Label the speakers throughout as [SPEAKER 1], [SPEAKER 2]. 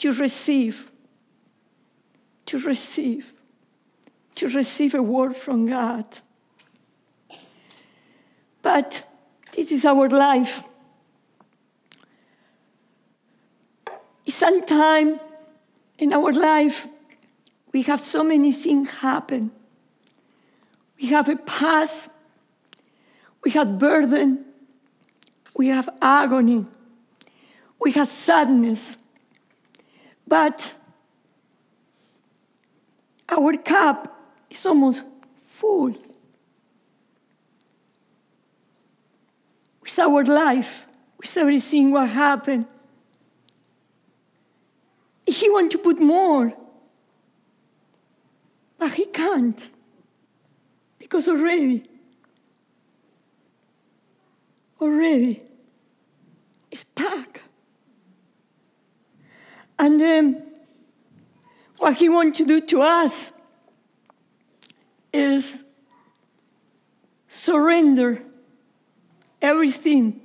[SPEAKER 1] to receive a word from God. But this is our life. Sometimes in our life, we have so many things happen. We have a past, we have burden, we have agony, we have sadness. But our cup is almost full. With our life, with everything what happened. He wants to put more, but he can't, because already it's packed. And then what he wants to do to us is surrender everything.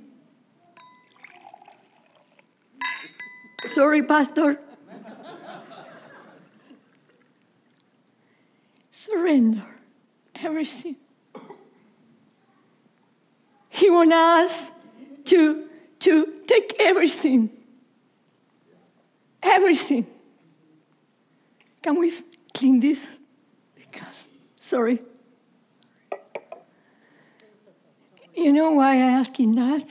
[SPEAKER 1] Sorry, Pastor. Surrender everything. He wants us to take everything. Everything. Can we clean this? Sorry. You know why I'm asking that?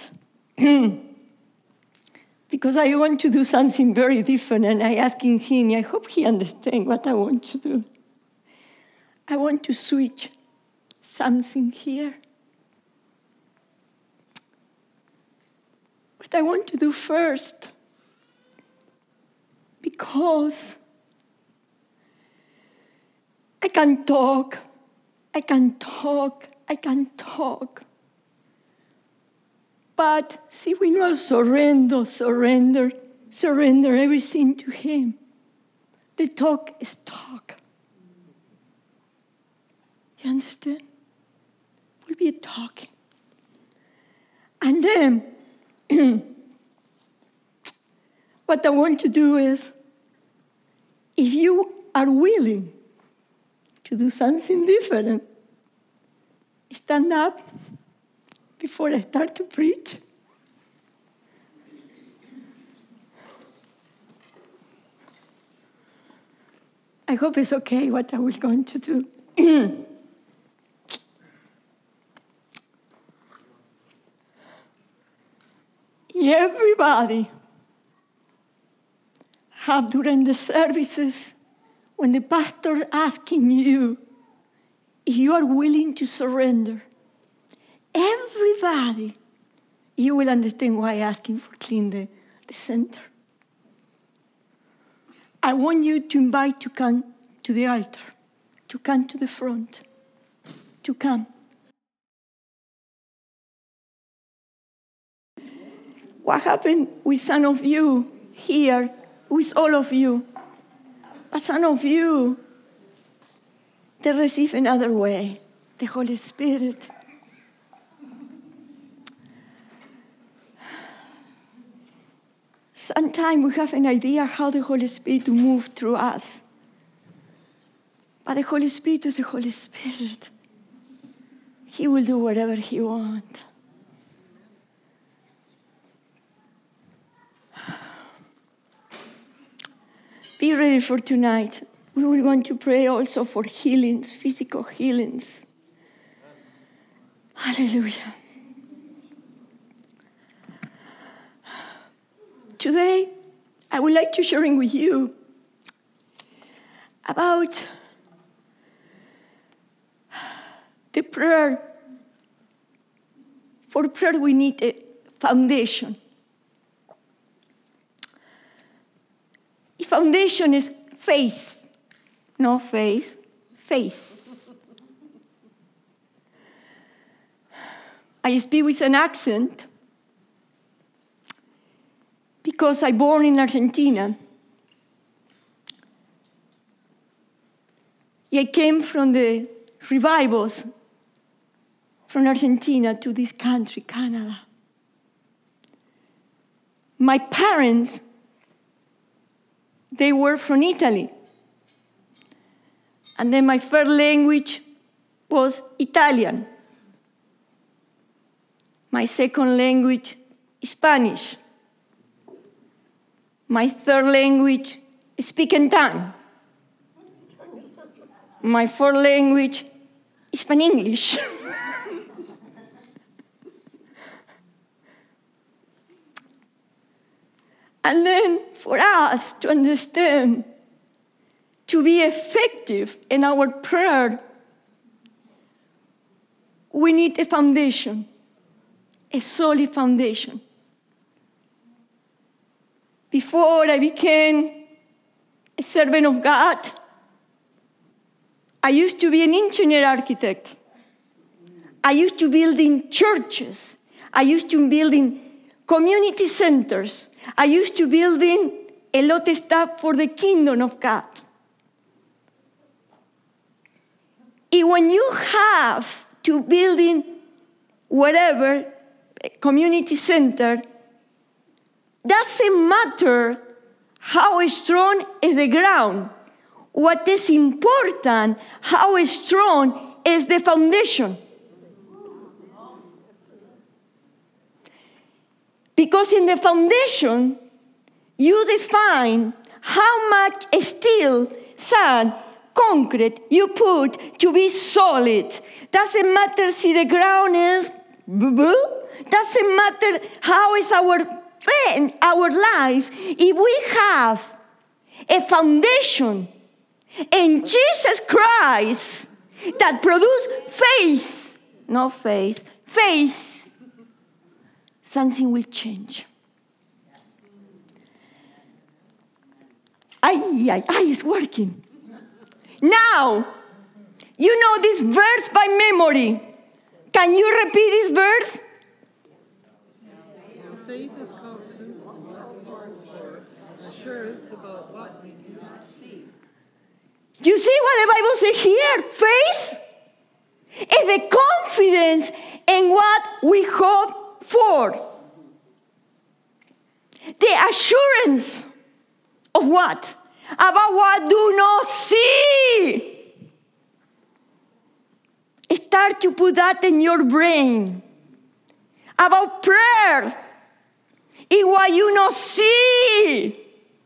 [SPEAKER 1] Because I want to do something very different, and I'm asking him, I hope he understands what I want to do. I want to switch something here. What I want to do first, because I can talk. But see, we know surrender everything to him. The talk is talk. You understand? We'll be talking. And then, what I want to do is, if you are willing to do something different, stand up before I start to preach. I hope it's okay what I was going to do. Everybody have during the services, when the pastor asking you if you are willing to surrender, everybody, you will understand why I'm asking for clean the center. I want you to invite to come to the altar, to come to the front, to come. What happened with some of you here, with all of you? But some of you, they receive another way, the Holy Spirit. Sometimes we have an idea how the Holy Spirit will move through us. But the Holy Spirit is the Holy Spirit. He will do whatever he wants. Be ready for tonight. We will want to pray also for healings, physical healings. Hallelujah. Today, I would like to share with you about the prayer. For prayer, we need a foundation. The foundation is faith. No faith, faith. I speak with an accent because I born in Argentina. I came from the revivals from Argentina to this country, Canada. My parents they were from Italy. And then my first language was Italian. My second language, Spanish. My third language, speaking tongue. My fourth language, Spanish. And then for us to understand, to be effective in our prayer, we need a foundation, a solid foundation. Before I became a servant of God, I used to be an engineer architect. I used to build in churches. I used to build in community centers. I used to build in a lot of stuff for the kingdom of God. And when you have to build in whatever community center, doesn't matter how strong is the ground. What is important, how strong is the foundation. Because in the foundation, you define how much steel, sand, concrete you put to be solid. Doesn't matter if the ground is doesn't matter how is our life. If we have a foundation in Jesus Christ that produces faith, not faith, faith, something will change. It's working. Now, you know this verse by memory. Can you repeat this verse?
[SPEAKER 2] Faith is confidence in what we hope for, assurance about what we do not see.
[SPEAKER 1] You see what the Bible says here? Faith is the confidence in what we hope for. The assurance of what? About what do not see. Start to put that in your brain. About prayer. In what you not see.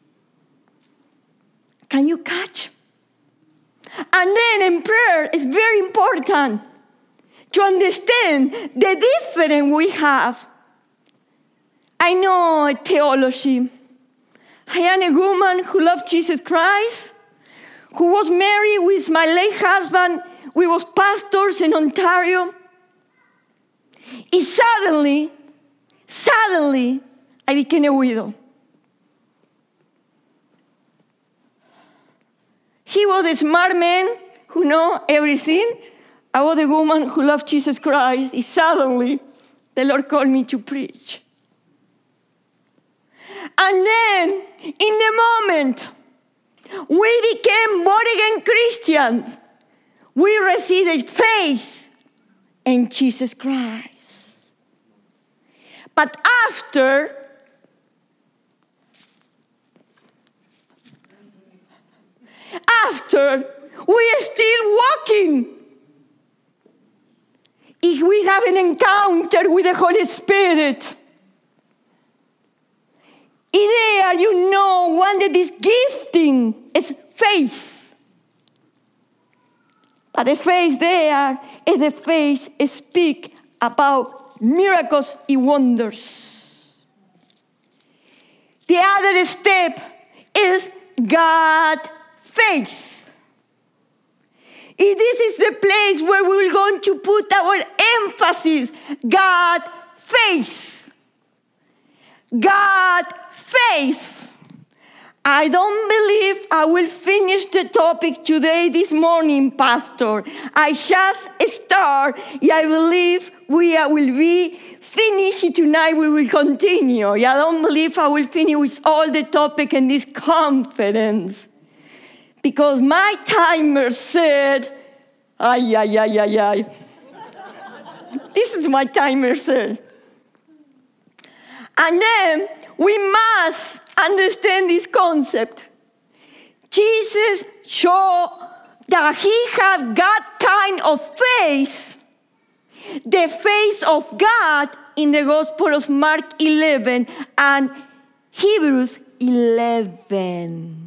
[SPEAKER 1] Can you catch? And then in prayer, it's very important to understand the difference we have. I know theology. I am a woman who loved Jesus Christ, who was married with my late husband. We were pastors in Ontario. And suddenly, I became a widow. He was a smart man who knew everything. I was a woman who loved Jesus Christ. And suddenly, the Lord called me to preach. And then, in the moment, we became born-again Christians. We received faith in Jesus Christ. But after we are still walking. If we have an encounter with the Holy Spirit, there you know one that is gifting is faith. But the faith there is the faith speak about miracles and wonders. The other step is God faith. And this is the place where we're going to put our emphasis. God faith. God faith. I don't believe I will finish the topic today, this morning, Pastor. I just start. I believe we will be finished tonight. We will continue. I don't believe I will finish with all the topic in this conference. Because my timer said, This is my timer said. And then we must understand this concept. Jesus showed that he had God kind of face, the face of God in the Gospel of Mark 11 and Hebrews 11.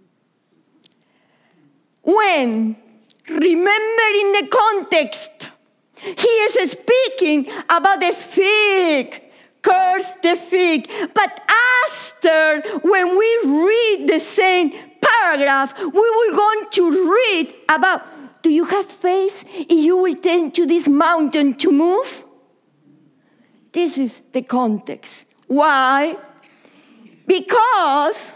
[SPEAKER 1] When, remembering the context, he is speaking about the fig, curse the fig. But after, when we read the same paragraph, we will going to read about, do you have faith if you will tell to this mountain to move? This is the context. Why? Because,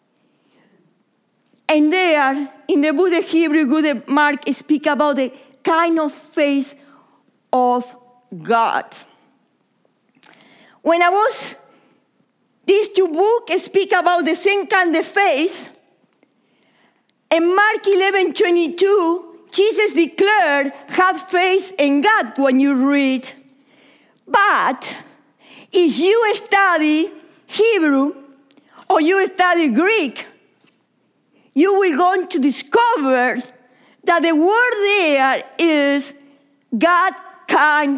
[SPEAKER 1] and there, in the book of Hebrew, good of Mark, speak about the kind of faith of God. When these two books speak about the same kind of faith, in Mark 11:22, Jesus declared, have faith in God when you read. But if you study Hebrew or you study Greek, you will going to discover that the word there is God kind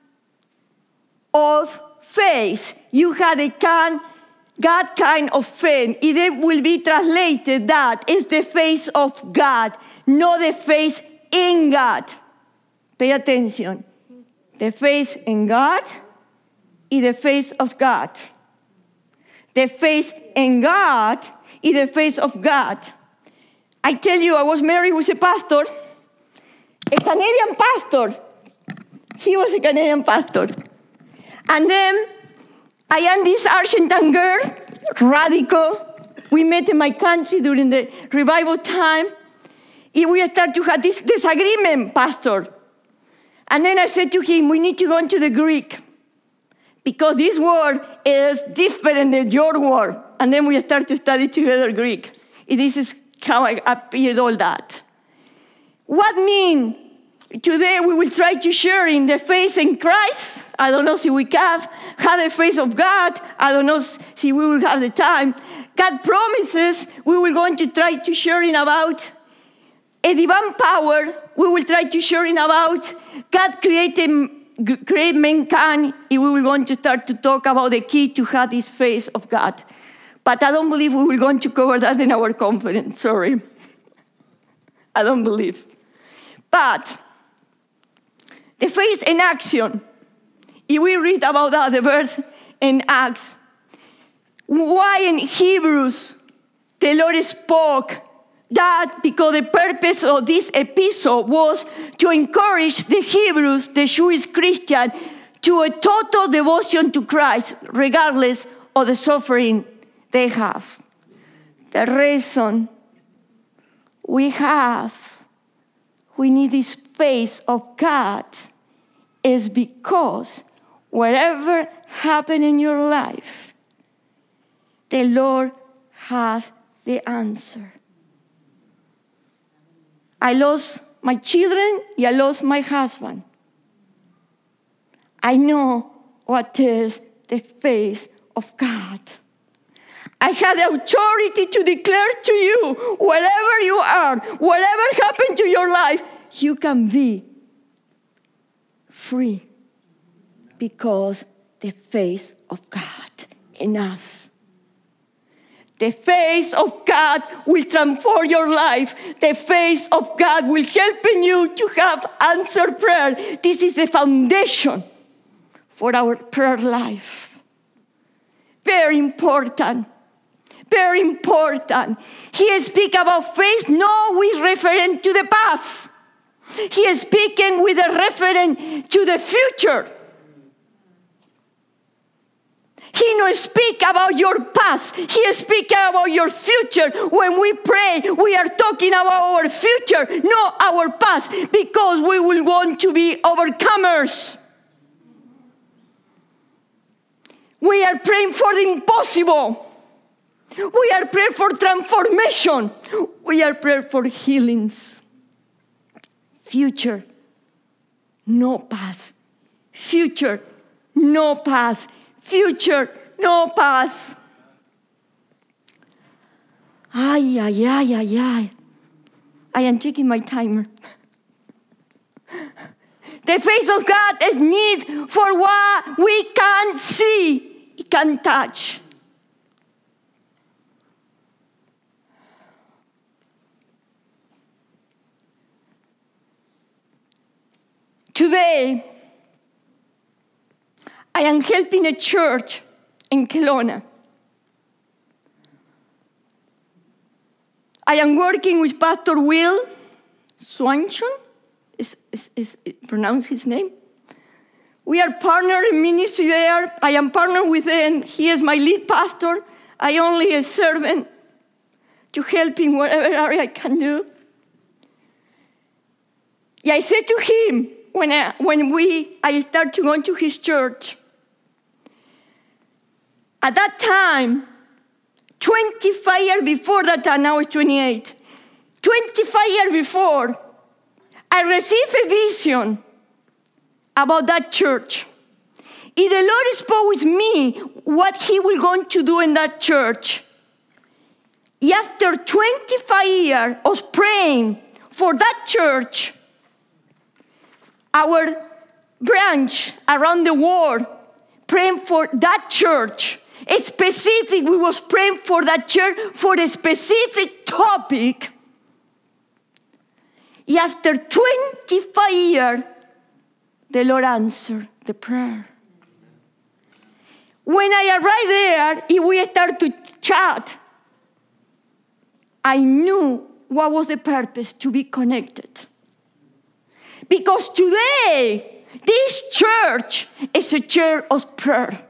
[SPEAKER 1] of faith. You had a God kind of faith. It will be translated that is the face of God, not the face in God. Pay attention. The face in God is the face of God. The face in God is the face of God. I tell you, I was married with a pastor, a Canadian pastor. He was a Canadian pastor. And then I am this Argentine girl, radical. We met in my country during the revival time. And we started to have this disagreement, pastor. And then I said to him, we need to go into the Greek because this word is different than your word. And then we started to study together Greek. And this is how I appeared all that. What mean? Today we will try to share in the faith in Christ. I don't know if we have the face of God. I don't know if we will have the time. God promises we will going to try to share in about a divine power. We will try to share in about God create mankind. And we will going to start to talk about the key to have this face of God. But I don't believe we will going to cover that in our conference. Sorry. I don't believe. But the faith in action. If we read about that, the verse in Acts, why in Hebrews the Lord spoke that because the purpose of this epistle was to encourage the Hebrews, the Jewish Christian, to a total devotion to Christ, regardless of the suffering they have. The reason we need this face of God is because whatever happened in your life, the Lord has the answer. I lost my children, I lost my husband. I know what is the face of God. I have the authority to declare to you, wherever you are, whatever happened to your life, you can be free because the face of God in us. The face of God will transform your life. The face of God will help you to have answered prayer. This is the foundation for our prayer life. Very important. Very important. He speaks about faith, not with reference to the past. He is speaking with a reference to the future. He no speak about your past. He speak about your future. When we pray, we are talking about our future, not our past, because we will want to be overcomers. We are praying for the impossible. We are praying for transformation. We are praying for healings. Future, no past. Future, no past. Future, no past. Ay, ay, ay, ay, ay. I am checking my timer. The face of God is need for what we can't see, can't touch. Today, I am helping a church in Kelowna. I am working with Pastor Will Swanson, is pronounce his name. We are partner in ministry there. I am partner with him. He is my lead pastor. I only a servant to help him whatever area I can do. Yeah, I said to him when I started to go to his church, at that time, 25 years before that time, now it's 28, 25 years before, I received a vision about that church. If the Lord spoke with me what he was going to do in that church, after 25 years of praying for that church, our branch around the world, praying for that church, we was praying for that church for a specific topic. After 25 years, the Lord answered the prayer. When I arrived there, we started to chat. I knew what was the purpose to be connected. Because today, this church is a church of prayer.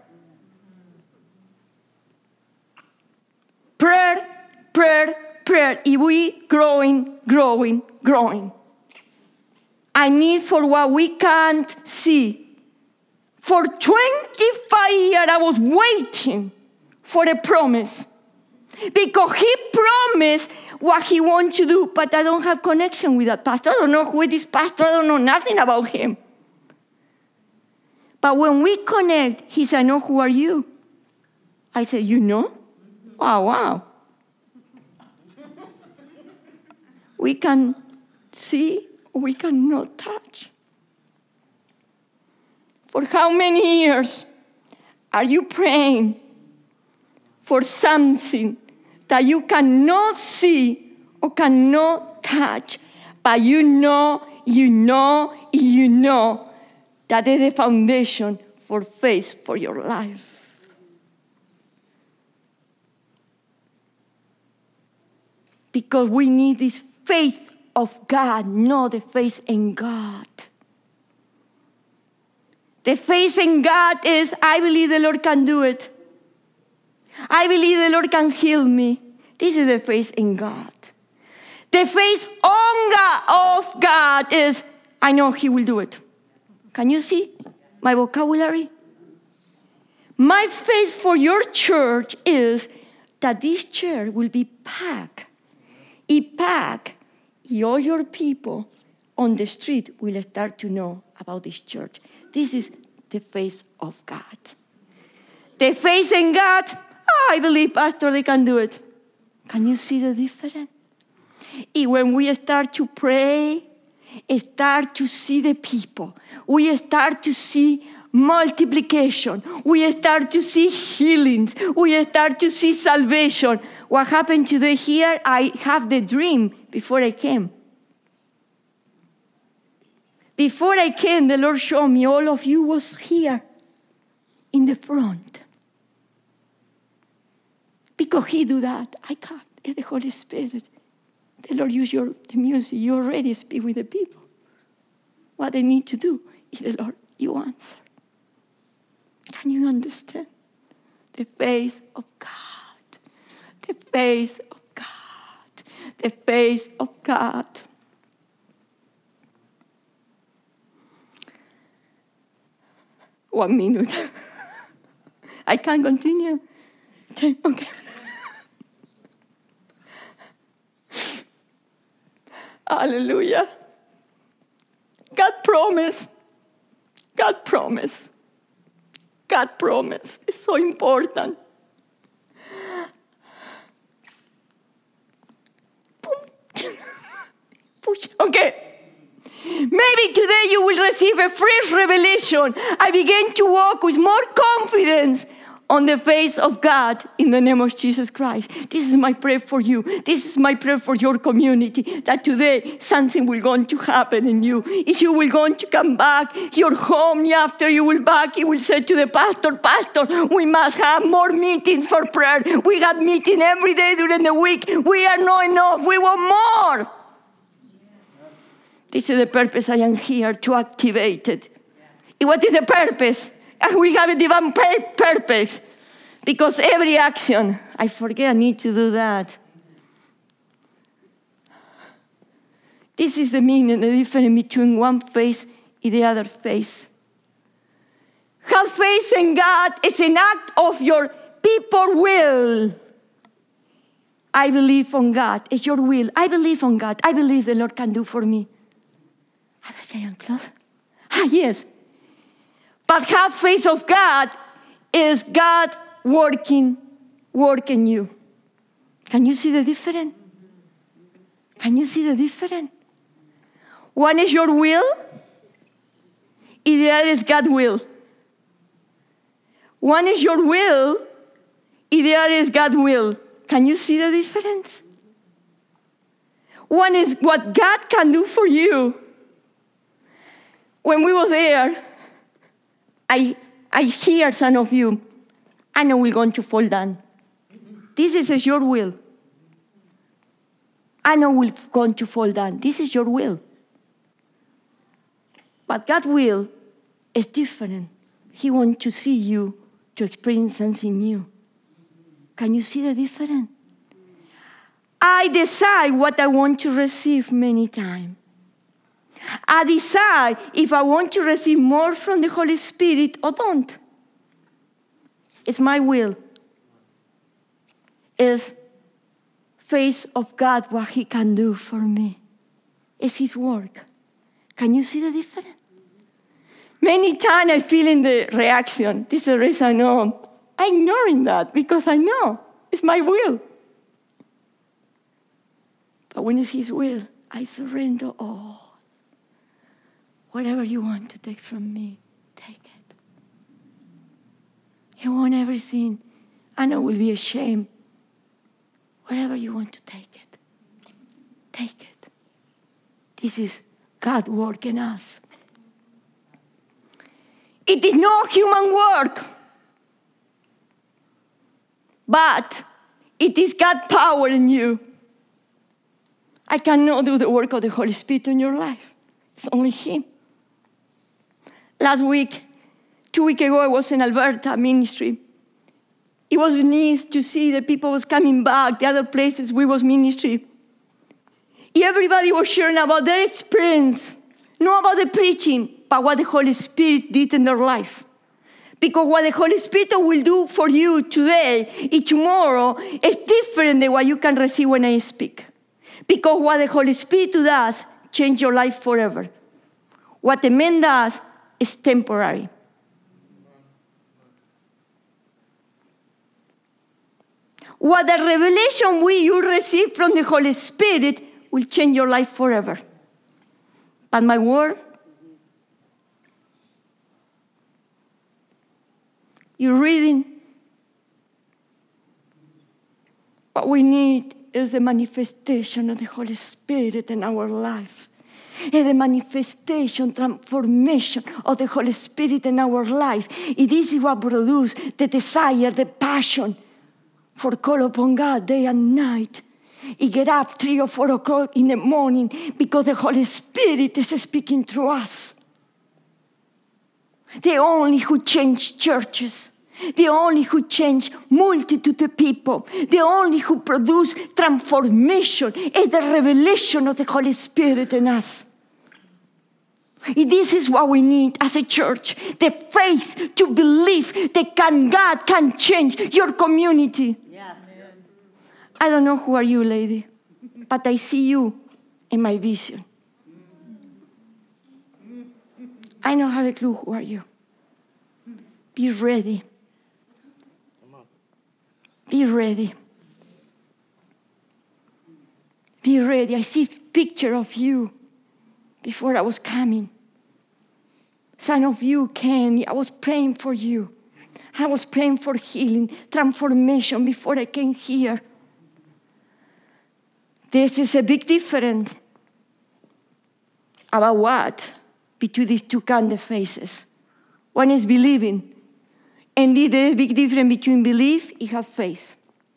[SPEAKER 1] Prayer, prayer, prayer. If we growing. I need for what we can't see. For 25 years, I was waiting for a promise. Because he promised what he wants to do, but I don't have connection with that pastor. I don't know who is this pastor. I don't know nothing about him. But when we connect, he said, I know who are you. I said, you know? Wow. We can see, we cannot touch. For how many years are you praying for something that you cannot see or cannot touch, but you know that is the foundation for faith for your life? Because we need this faith of God, not the faith in God. The faith in God is, I believe the Lord can do it. I believe the Lord can heal me. This is the faith in God. The faith of God is, I know he will do it. Can you see my vocabulary? My faith for your church is that this church will be packed. All your people on the street will start to know about this church. This is the faith of God. The faith in God, I believe, Pastor, they can do it. Can you see the difference? And when we start to pray, start to see the people, we start to see multiplication, we start to see healings, we start to see salvation. What happened today here, I have the dream before I came. Before I came, the Lord showed me all of you was here in the front. Because he do that, I can't. It's the Holy Spirit. The Lord use the music. You already speak with the people. What they need to do is the Lord, you answer. Can you understand? The face of God. The face of God. The face of God. One minute. I can't continue. Okay. Hallelujah. God promised. God promised. God promised. It's so important. Okay. Maybe today you will receive a fresh revelation. I begin to walk with more confidence on the face of God in the name of Jesus Christ. This is my prayer for you. This is my prayer for your community, that today something will going to happen in you. If you will going to come back, your home, after you will back, you will say to the pastor, we must have more meetings for prayer. We have meeting every day during the week. We are not enough. We want more. This is the purpose I am here to activate it. What is the purpose? We have a divine purpose. Because every action, I forget, I need to do that. This is the meaning, the difference between one face and the other face. Have faith in God is an act of your people will. I believe on God. It's your will. I believe on God. I believe the Lord can do for me. I was saying close. Yes. But have faith of God is God working you. Can you see the difference? Can you see the difference? One is your will, and the other is God's will. One is your will, and the other is God's will. Can you see the difference? One is what God can do for you. When we were there, I hear some of you, I know we're going to fall down. This is your will. I know we're going to fall down. This is your will. But God's will is different. He wants to see you to experience something new. Can you see the difference? I decide what I want to receive many times. I decide if I want to receive more from the Holy Spirit or don't. It's my will. It's faith of God, what He can do for me. It's His work. Can you see the difference? Many times I feel in the reaction. This is the reason I know. I'm ignoring that because I know it's my will. But when it's His will, I surrender all. Whatever you want to take from me, take it. You want everything. I know it will be a shame. Whatever you want to take it, take it. This is God working us. It is not human work, but it is God's power in you. I cannot do the work of the Holy Spirit in your life. It's only Him. Last week, 2 weeks ago, I was in Alberta ministry. It was nice to see the people was coming back, the other places we was ministry. Everybody was sharing about their experience, not about the preaching, but what the Holy Spirit did in their life. Because what the Holy Spirit will do for you today and tomorrow is different than what you can receive when I speak. Because what the Holy Spirit does change your life forever. What the man does is temporary. What the revelation you receive from the Holy Spirit will change your life forever. But my word, you're reading. What we need is the manifestation of the Holy Spirit in our life. And the manifestation, transformation of the Holy Spirit in our life. And this is what produces the desire, the passion for call upon God day and night. You get up 3 or 4 o'clock in the morning because the Holy Spirit is speaking through us. The only who change churches. The only who change multitude of people. The only who produce transformation is the revelation of the Holy Spirit in us. And this is what we need as a church. The faith to believe that God can change your community.
[SPEAKER 2] Yes.
[SPEAKER 1] I don't know who are you, lady, but I see you in my vision. I don't have a clue who are you. Be ready. Be ready. Be ready. I see a picture of you before I was coming. Some of you came. I was praying for you. I was praying for healing, transformation before I came here. This is a big difference. About what? Between these two kind of faces. One is believing. And the big difference between belief and have faith.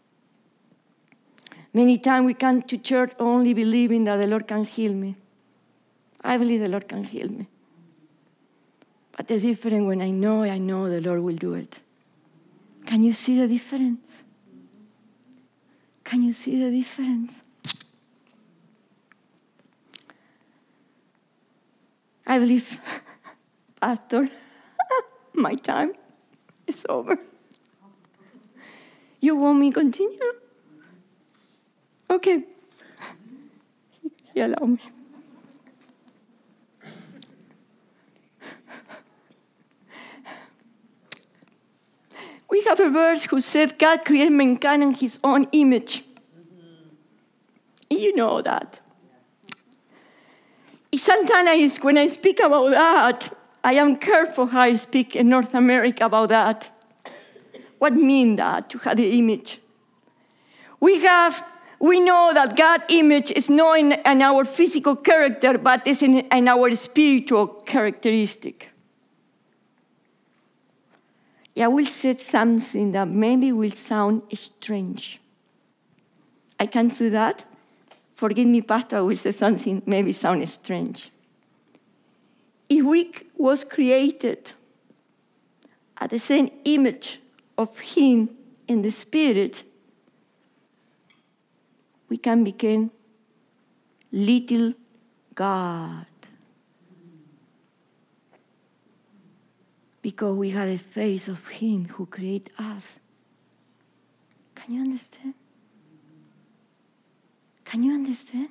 [SPEAKER 1] Many times we come to church only believing that the Lord can heal me. I believe the Lord can heal me. But the difference when I know the Lord will do it. Can you see the difference? Can you see the difference? I believe, Pastor, my time is over. You want me to continue? Okay. You allow me. We have a verse who said God created mankind in his own image. You know that. Sometimes when I speak about that, I am careful how I speak in North America about that. What means that, to have the image? We know that God's image is not in our physical character, but it's in our spiritual characteristic. I will say something that maybe will sound strange. I can't do that. Forgive me, Pastor, I will say something maybe sound strange. If we was created at the same image of Him in the Spirit, we can become little God. Because we have the face of Him who created us. Can you understand? Can you understand?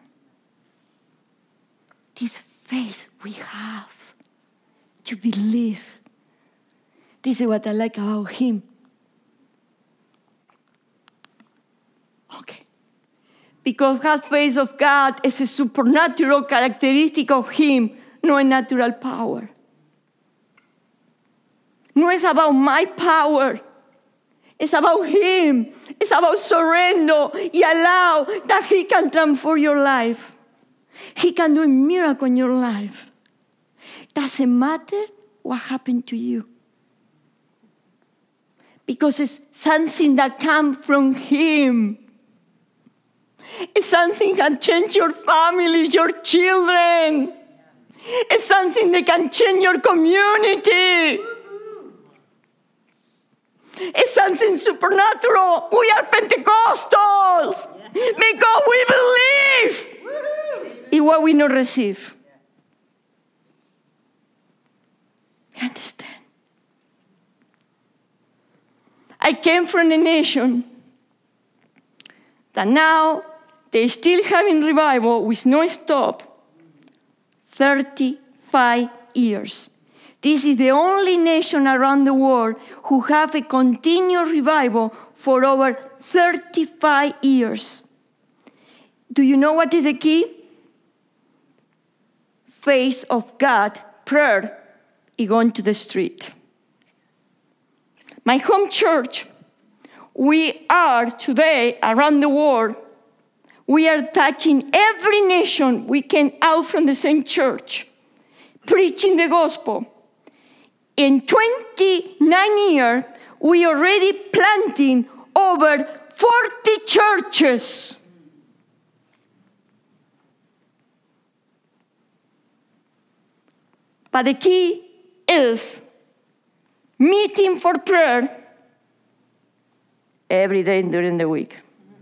[SPEAKER 1] This faith we have to believe. This is what I like about Him. Okay. Because that faith of God is a supernatural characteristic of Him, not a natural power. No, it's about my power. It's about Him. It's about surrender and allow that He can transform your life. He can do a miracle in your life. Doesn't matter what happened to you. Because it's something that comes from Him. It's something that can change your family, your children. It's something that can change your community. It's something supernatural. We are Pentecostals because we believe in what we not receive. You understand? I came from a nation that now they still having revival with no stop. 35 years. This is the only nation around the world who have a continuous revival for over 35 years. Do you know what is the key? Faith of God, prayer, and going to the street. My home church, we are today around the world, we are touching every nation we can out from the same church, preaching the gospel. In 29 years, we already planting over 40 churches. But the key is meeting for prayer every day during the week.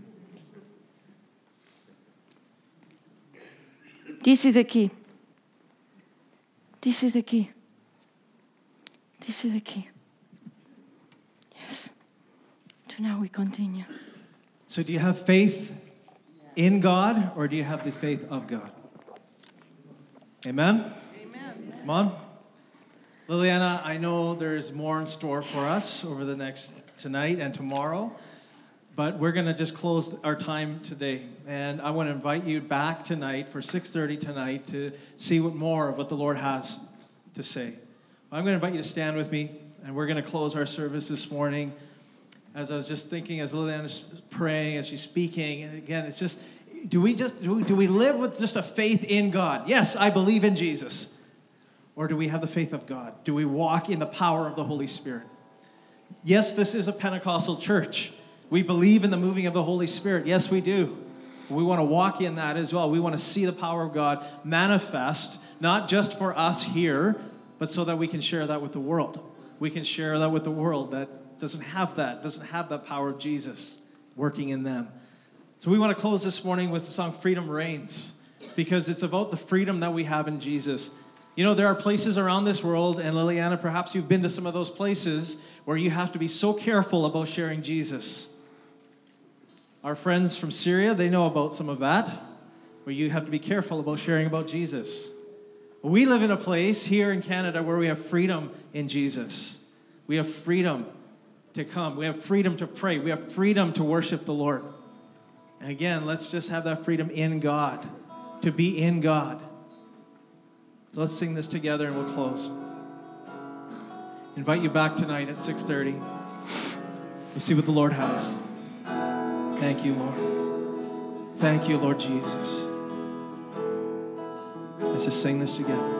[SPEAKER 1] This is the key. This is the key. This is the key. Yes. So now we continue.
[SPEAKER 3] So do you have faith in God or do you have the faith of God? Amen?
[SPEAKER 2] Amen.
[SPEAKER 3] Come on. Liliana, I know there's more in store for us over the next tonight and tomorrow. But we're going to just close our time today. And I want to invite you back tonight for 6:30 tonight to see what more of what the Lord has to say. I'm going to invite you to stand with me, and we're going to close our service this morning. As I was just thinking, as Liliana is praying, as she's speaking, and again, it's just, do we live with just a faith in God? Yes, I believe in Jesus. Or do we have the faith of God? Do we walk in the power of the Holy Spirit? Yes, this is a Pentecostal church. We believe in the moving of the Holy Spirit. Yes, we do. We want to walk in that as well. We want to see the power of God manifest, not just for us here, but so that we can share that with the world. We can share that with the world that doesn't have that power of Jesus working in them. So we want to close this morning with the song Freedom Reigns, because it's about the freedom that we have in Jesus. You know, there are places around this world, and Liliana, perhaps you've been to some of those places where you have to be so careful about sharing Jesus. Our friends from Syria, they know about some of that, where you have to be careful about sharing about Jesus. We live in a place here in Canada where we have freedom in Jesus. We have freedom to come. We have freedom to pray. We have freedom to worship the Lord. And again, let's just have that freedom in God, to be in God. So let's sing this together and we'll close. Invite you back tonight at 6:30. We'll see what the Lord has. Thank you, Lord. Thank you, Lord Jesus. Let's just sing this together.